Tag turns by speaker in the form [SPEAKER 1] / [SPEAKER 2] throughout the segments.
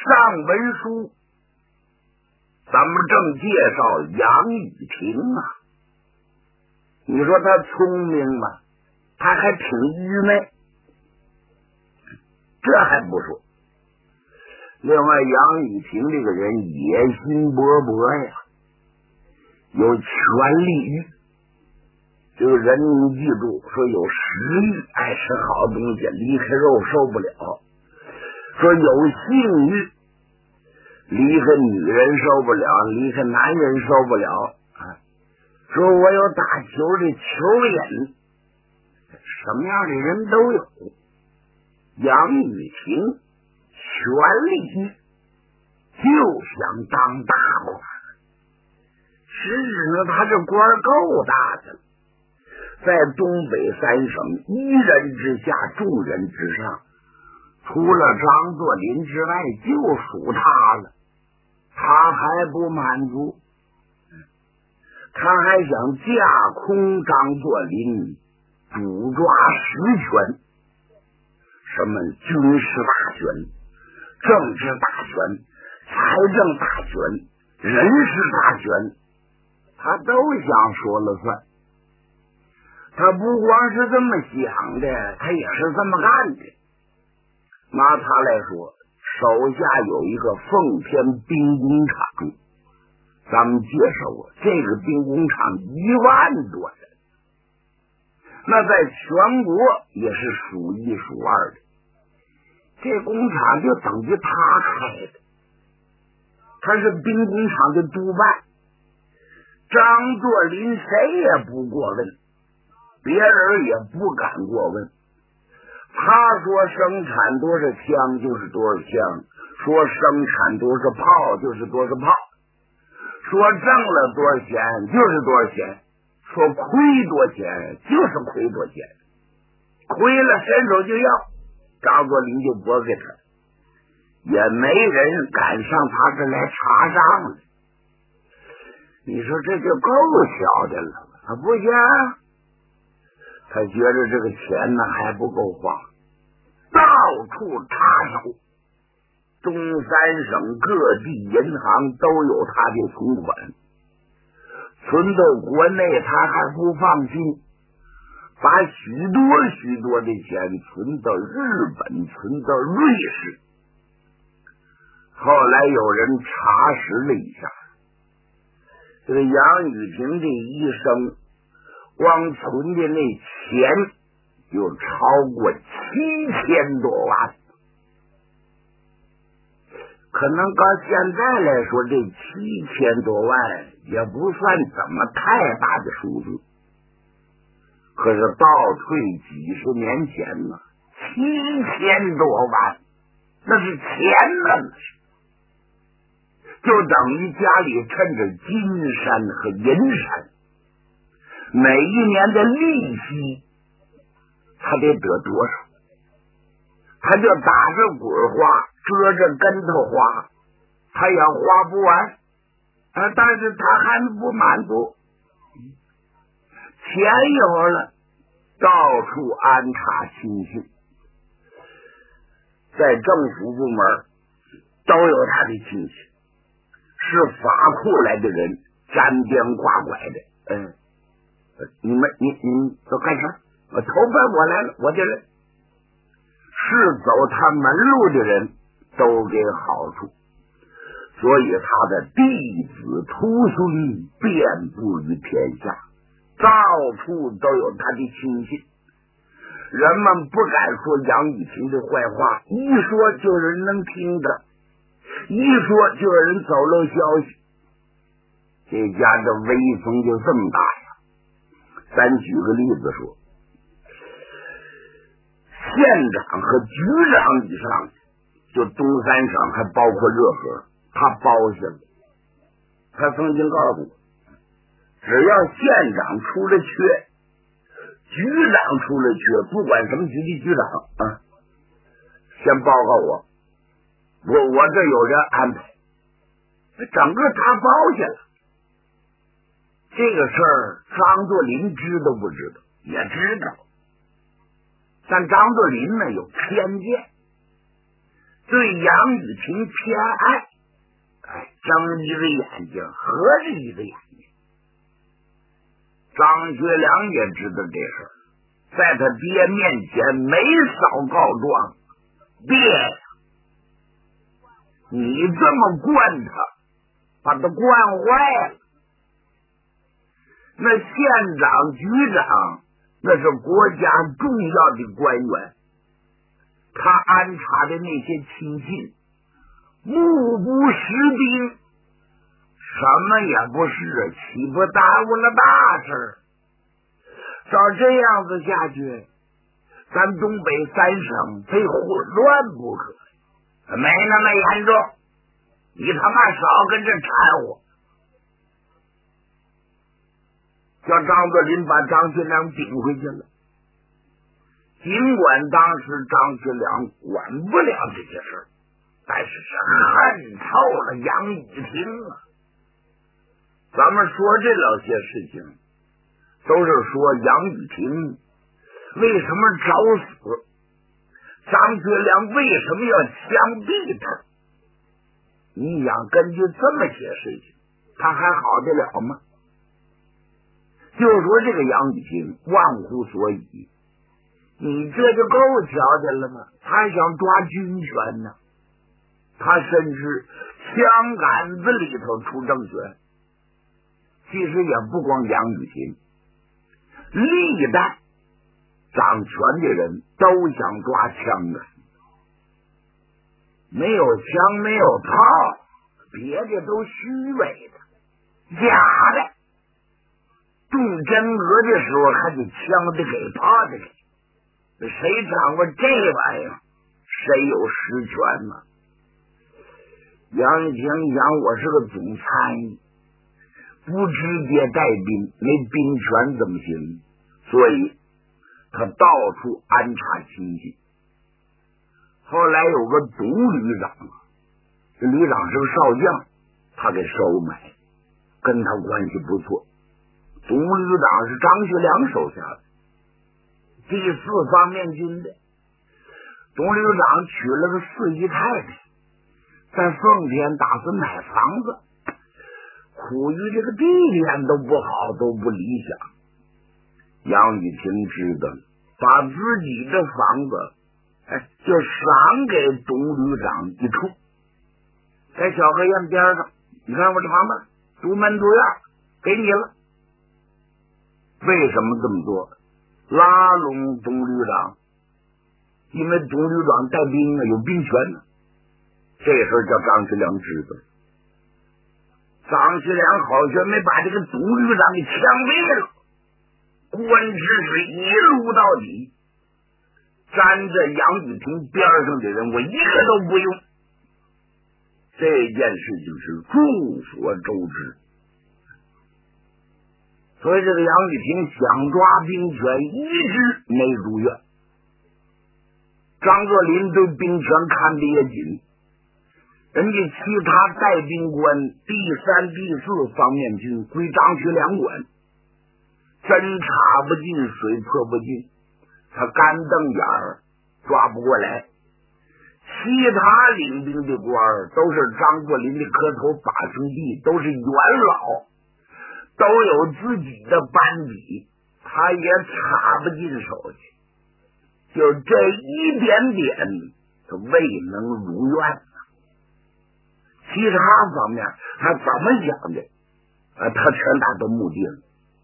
[SPEAKER 1] 上文书咱们正介绍杨雨婷啊，你说他聪明吗？他还挺愚昧，这还不说。另外，杨雨婷这个人野心勃勃呀，有权力欲。这个人你记住，说有食欲，爱吃好东西，离开肉受不了；说有性欲，离开女人受不了，离开男人受不了。说我有打球的球瘾，什么样的人都有。杨雨婷权力欲，就想当大官。实质呢，他这官够大的了，在东北三省一人之下，众人之上，除了张作霖之外，就属他了。他还不满足，他还想架空张作霖，主抓实权，什么军事大权、政治大权、财政大权、人事大权，他都想说了算。他不光是这么想的，他也是这么干的。拿他来说，手下有一个奉天兵工厂，咱们介绍过，这个兵工厂1万多人，那在全国也是数一数二的。这工厂就等于他开的，他是兵工厂的督办。张作霖谁也不过问，别人也不敢过问。他说生产多少枪就是多少枪，说生产多少炮就是多少炮，说挣了多少钱就是多少钱，说亏多少钱就是亏多少钱，亏了伸手就要，张作霖就拨给他，也没人敢上他这来查账了。你说这就够小的了，他不行，他觉得这个钱呢还不够花，到处插手，东三省各地银行都有他的存款，存到国内他还不放心，把许多的钱存到日本，存到瑞士。后来有人查实了一下，这个杨雨婷这一生光存的那钱就超过7000多万，可能到现在来说，这7000多万也不算怎么太大的数字，可是倒退几十年前呢，7000多万那是钱呢，就等于家里趁着金山和银山，每一年的利息他得得多少，他就打着滚花，遮着跟头花，他也花不完，但是他还不满足，钱有了，到处安插亲信，在政府部门都有他的亲戚，是法库来的人，沾边挂拐的，你们都干啥？我投奔我来了，我的人是走他门路的人都给好处，所以他的弟子徒孙遍布于天下，到处都有他的亲戚。人们不敢说杨雨婷的坏话，一说就有人能听着，一说就有人走漏消息，这家的威风就这么大呀。咱举个例子说，县长和局长以上，就东三省还包括热河，他包下了。他曾经告诉我，只要县长出了缺，局长出了缺，不管什么局的局长先报告我这有人安排，整个他包下了。这个事儿张作霖知道不知道？也知道，但张作霖呢有偏见， 对杨玉婷偏爱，睁一个眼睛合着一个眼睛。张学良也知道这事儿，在他爹面前没少告状，爹，你这么惯他，把他惯坏了。那县长、局长那是国家重要的官员，他安插的那些亲信目不识丁，什么也不是，岂不耽误了大事？照这样子下去，咱东北三省非混乱不可。没那么严重，你他妈少跟这掺和。叫张作霖把张学良顶回去了。尽管当时张学良管不了这些事儿，但是恨透了杨玉婷啊。咱们说这老些事情，都是说杨玉婷为什么找死，张学良为什么要枪毙他。你想根据这么些事情，他还好得了吗？就说这个杨玉婷忘乎所以，你这就够瞧的了吗？他想抓军权呢，他甚至枪杆子里头出政权。其实也不光杨玉婷，历代掌权的人都想抓枪杆，没有枪没有炮，别的都虚伪的假的，动真格的时候还得枪的给炮的给，谁掌握这玩意儿谁有实权呢？杨玉婷想，我是个总参议，不直接带兵，没兵权怎么行？所以他到处安插亲戚。后来有个董旅长，这旅长是个少将，他给收买，跟他关系不错。董旅长是张学良手下的第4方面军的。董旅长娶了个4姨太太，在奉天打算买房子，苦于这个地点都不好，都不理想。杨玉婷知道，把自己的房子就赏给董旅长一处，在小河沿边上。你看我这房子独门独院，给你了。为什么这么做？拉拢董旅长，因为董旅长带兵啊，有兵权呢。这事儿叫张学良知道。张学良好像没把这个董旅长给枪毙了，官职是一路到底，站在杨玉婷边上的人我一个都不用。这件事情是众所周知，所以这个杨玉婷想抓兵权一直没如愿。张作霖对兵权看得也紧，人家其他带兵官第3、第4方面军归张学良管，针插不进，水泼不进，他干瞪眼儿抓不过来。其他领兵的官都是张作霖的磕头把兄弟，都是元老，都有自己的班底，他也插不进手去。就这一点点，他未能如愿。其他方面他怎么想的，他全打都目定了。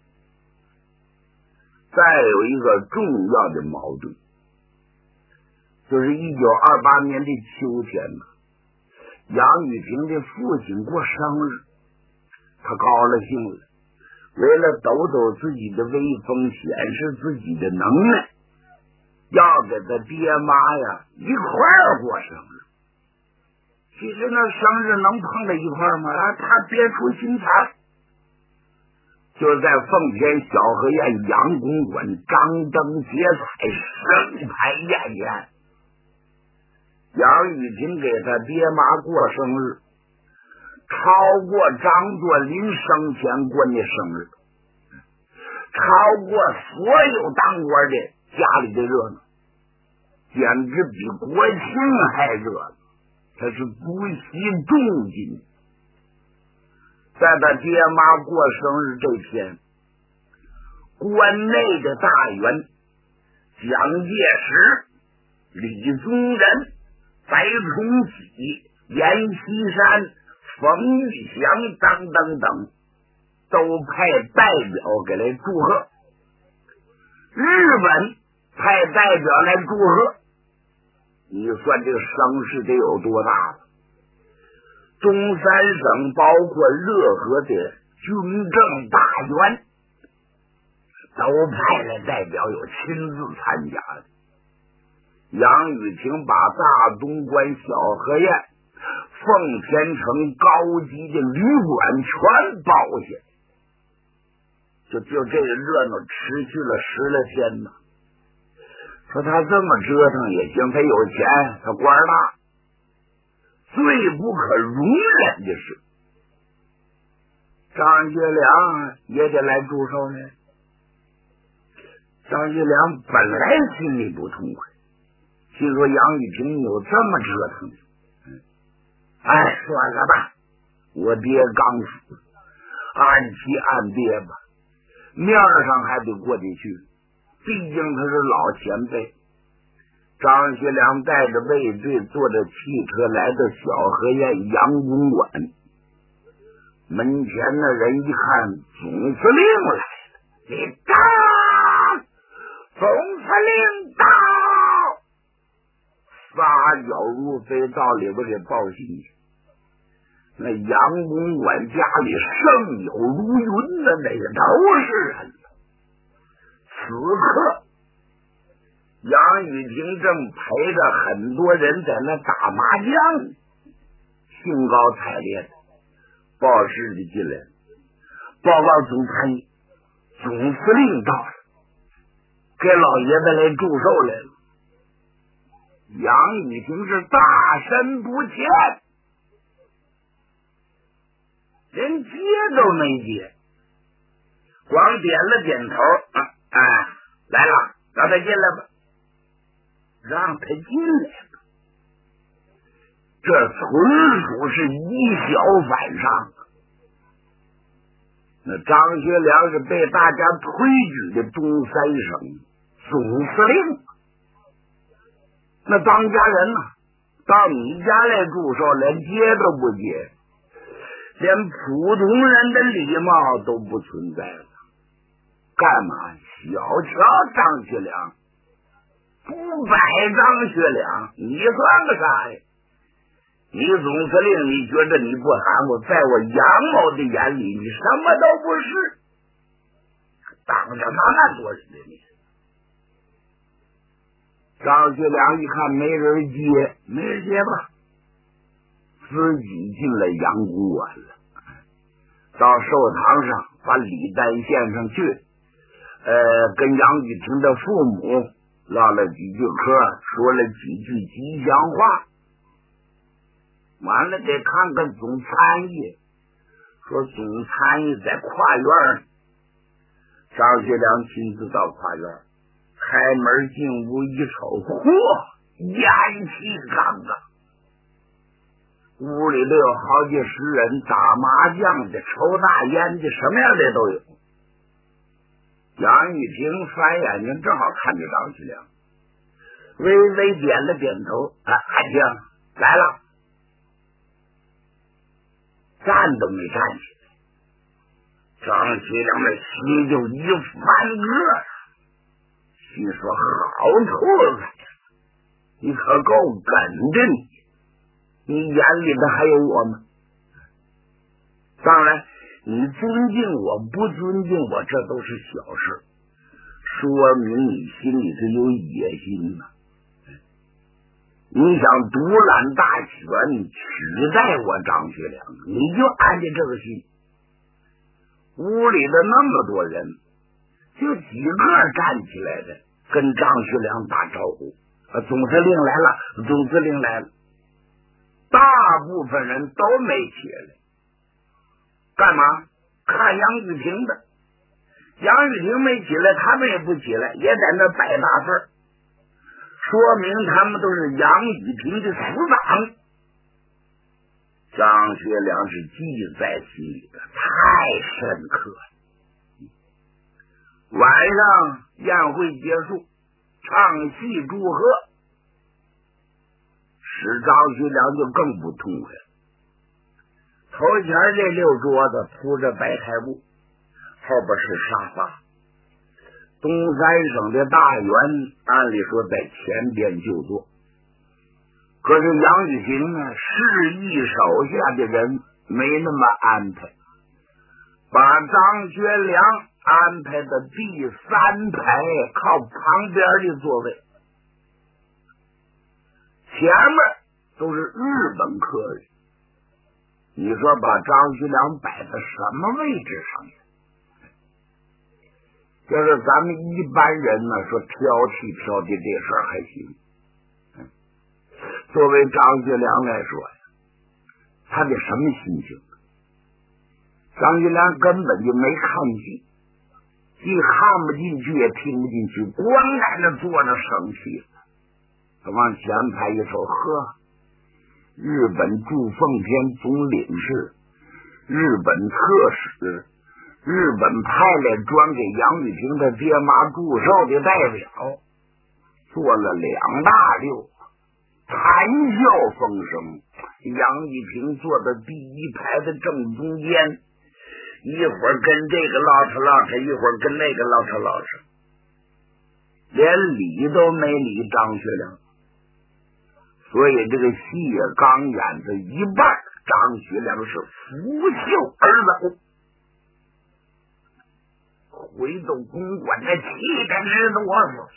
[SPEAKER 1] 再有一个重要的矛盾，就是1928年的秋天呢，杨玉婷的父亲过生日，他高了兴了，为了抖抖自己的威风，显示自己的能耐，要给他爹妈呀一块儿过生日。其实那生日能碰在一块儿吗？他别出心裁，就在奉天小河沿杨公馆张灯结彩，盛牌宴宴。杨玉婷给他爹妈过生日，超过张作霖生前过的生日，超过所有当官的家里的热闹，简直比国庆还热闹。 他是不惜重金。在他爹妈过生日这天，关内的大员蒋介石、李宗仁、白崇禧、阎锡山、冯玉祥等等等，都派代表给来祝贺。日本派代表来祝贺，你算这个声势得有多大了？中三省包括热河的军政大员都派来代表，有亲自参加的。杨雨婷把大东关小河宴、奉天城高级的旅馆全包下，就这个热闹持续了10来天呢。说他这么折腾也行，他有钱，他官大。最不可容忍的是，张学良也得来祝寿呢。张学良本来心里不痛快，心说杨雨婷有这么折腾的，算了吧，我爹刚死，按期按爹吧，面上还得过得去，毕竟他是老前辈。张学良带着卫队坐着汽车来到小河沿杨公馆，门前的人一看总司令来了，你到，总司令到，撒脚如飞到里边给报信去。那杨公馆家里盛友如云的那个都是人。此刻杨雨婷正陪着很多人在那打麻将，兴高采烈的。报事的进来，报告总参议，总司令到了，给老爷子来祝寿来了。杨雨婷是大身不欠，连接都没接，光点了点头，来了，让他进来吧，让他进来吧。这纯属是以小反上。那张学良是被大家推举的东三省总司令，那当家人呢，到你家来祝寿，连接都不接，连普通人的礼貌都不存在了。干嘛小瞧张学良，不摆张学良，你算个啥呀？你总司令，你觉得你不含糊，在我杨某的眼里，你什么都不是，当着那么多人的面。张学良一看没人接，没人接吧，自己进了杨公馆了，到寿堂上把礼单献上去，跟杨雨婷的父母唠了几句嗑，说了几句吉祥话，完了得看看总参议，说总参议在跨院，张学良亲自到跨院，开门进屋一瞅，嚯，烟气杠杠，屋里都有好几十人，打麻将的、抽大烟的，什么样的都有。杨雨婷翻眼睛，正好看着张学良，微微点了点头，爱卿来了，站都没站起来。张学良的心就一翻个，心说好兔子，你可够梗的你眼里的还有我吗？当然你尊敬我不尊敬我，这都是小事，说明你心里头有野心呢。你想独揽大权，取代我张学良，你就按着这个心。屋里的那么多人，就几个站起来的跟张学良打招呼，总司令来了，总司令来了。大部分人都没起来，干嘛？看杨雨婷的。杨雨婷没起来，他们也不起来，也在那摆大份，说明他们都是杨雨婷的死党。 张学良是记在心里的，太深刻了。晚上宴会结束，唱戏祝贺，使张学良就更不痛快了。头前这6桌子铺着白台布，后边是沙发。东三省的大员按理说在前边就坐，可是杨雨婷呢，示意手下的人没那么安排，把张学良安排的第3排靠旁边的座位，前面都是日本客人。你说把张学良摆在什么位置上去？要是咱们一般人呢，说挑剔这事儿还行。作为张学良来说呀，他得什么心情？张学良根本就没看戏，既看不进去也听不进去，光在那坐着生气了。他往前排一瞅，呵，日本驻奉天总领事、日本特使、日本派来专给杨雨婷的爹妈祝寿的代表，做了2大溜，谈笑风生。杨雨婷坐在第1排的正中间，一会儿跟这个唠扯，一会儿跟那个唠扯，连理都没理张学良。所以这个戏刚演到一半，张学良是拂袖而走，回到公馆，那气得直哆嗦。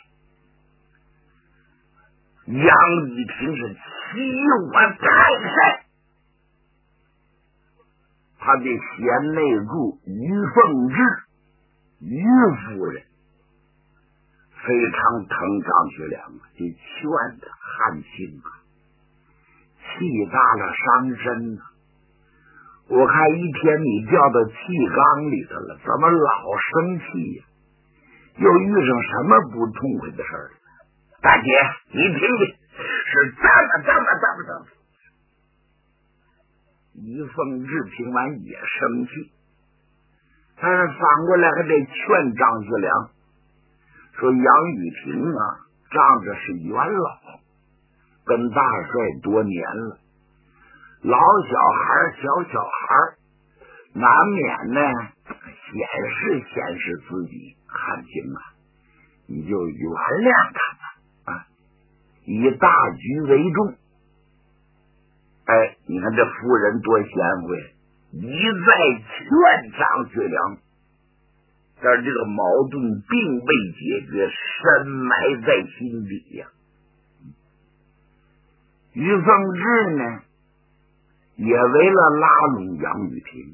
[SPEAKER 1] 杨雨婷是欺我太甚，他的贤内助于凤至于夫人非常疼张学良，就劝他汉卿气大了伤身呢。我看一天你掉到气缸里头了，怎么老生气呀？又遇上什么不痛快的事儿？大姐，你听听，是这么。于凤至听完也生气，但是反过来还得劝张学良，说杨雨婷啊，仗着是元老，跟大帅多年了，老小孩难免呢显示自己，汉卿啊，你就原谅他吧啊，以大局为重。你看这夫人多贤惠，一再劝张学良，但是这个矛盾并未解决，深埋在心底呀。于凤至呢，也为了拉拢杨雨婷，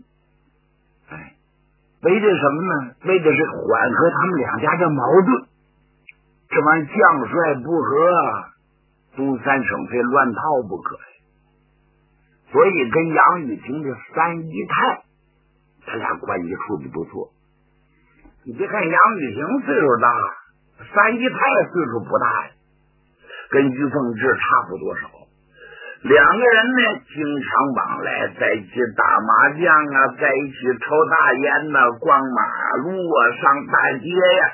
[SPEAKER 1] 为的什么呢？为的是缓和他们2家的矛盾。这玩意将帅不和，东三省非乱套不可呀。所以跟杨雨婷的3姨太，他俩关系处的不错。你别看杨雨婷岁数大，3姨太岁数不大呀，跟于凤至差不多少。2个人呢，经常往来，在一起打麻将啊，在一起抽大烟呐，逛马路啊，上大街呀。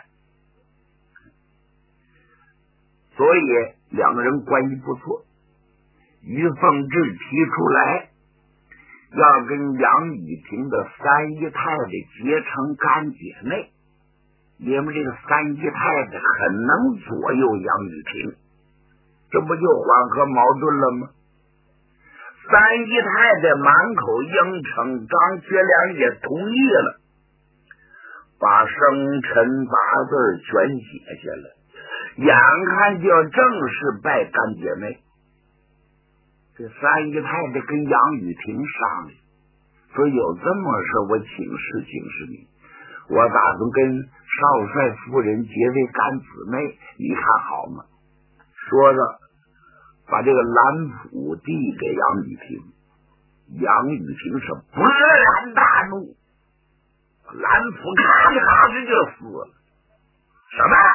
[SPEAKER 1] 所以2个人关系不错。于凤至提出来要跟杨雨婷的3姨太太结成干姐妹，因为这个3姨太太很能左右杨雨婷，这不就缓和矛盾了吗？3姨太太满口应承，张学良也同意了，把生辰8字全写下来，眼看就要正式拜干姐妹。这3姨太太跟杨雨婷商量，说有这么事，我请示你，我打算跟少帅夫人结为干姊妹，你看好吗？说着把这个蓝谱递给杨雨婷，杨雨婷是勃然大怒，蓝谱咔嚓就撕了。什么？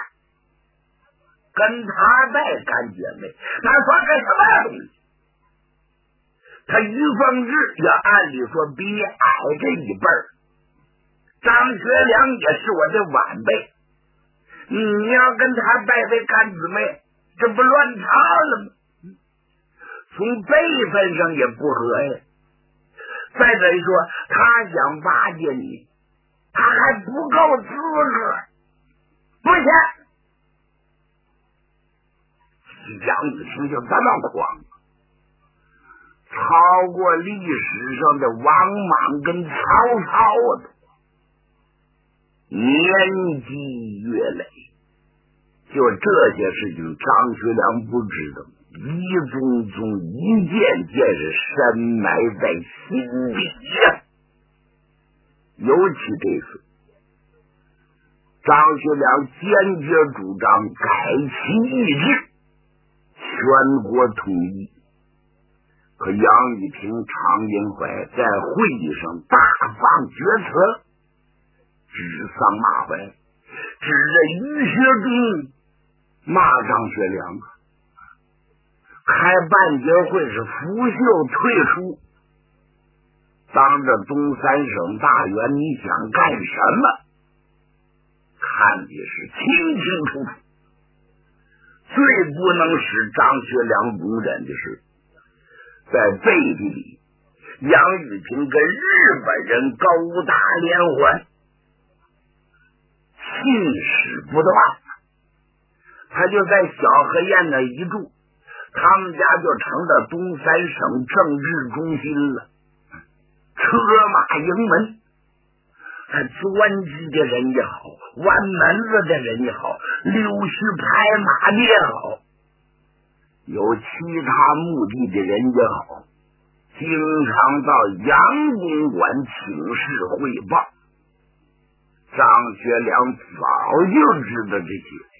[SPEAKER 1] 跟他拜干姐妹？他说这什么东西？ 他于凤至要按理说比你矮这一辈儿，张学良也是我的晚辈，你要跟他拜为干姊妹，这不乱套了吗？从辈分上也不合呀。再者一说，他想巴结你，他还不够资格，不行。杨雨婷就这么狂，超过历史上的王莽跟曹操的，年纪越累，就这些事情张学良不知道，一宗宗一件件是深埋在心底呀。尤其这次张学良坚决主张改其意志，全国统一，可杨雨婷、常荫槐在会议上大放厥词，指桑骂槐，指着于学忠骂张学良，开办结会是拂袖退出，当着东三省大员，你想干什么？看的是清清楚楚。最不能使张学良容忍的是，在背地里，杨雨婷跟日本人勾搭连环，信使不断。他就在小河沿那一住，他们家就成了东三省政治中心了，车马营门，钻机的人也好，弯门子的人也好，溜须拍马的也好，有其他目的的人也好，经常到杨公馆请示汇报。张学良早就知道这些。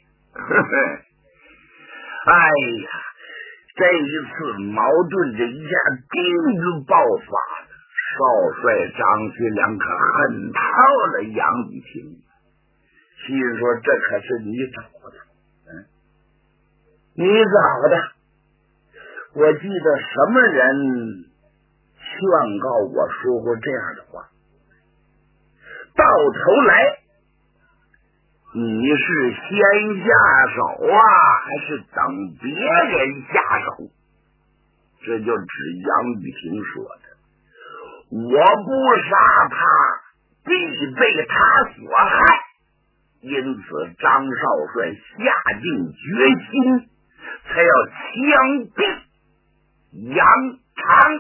[SPEAKER 1] 哎呀，这一次矛盾这一下终于爆发了，少帅张学良可恨透了杨雨婷，心说这可是你找的，你找的。我记得什么人劝告我说过这样的话，到头来你是先下手啊，还是等别人下手？这就指杨雨婷说的，我不杀他，必被他所害。因此张少帅下定决心，才要枪毙杨长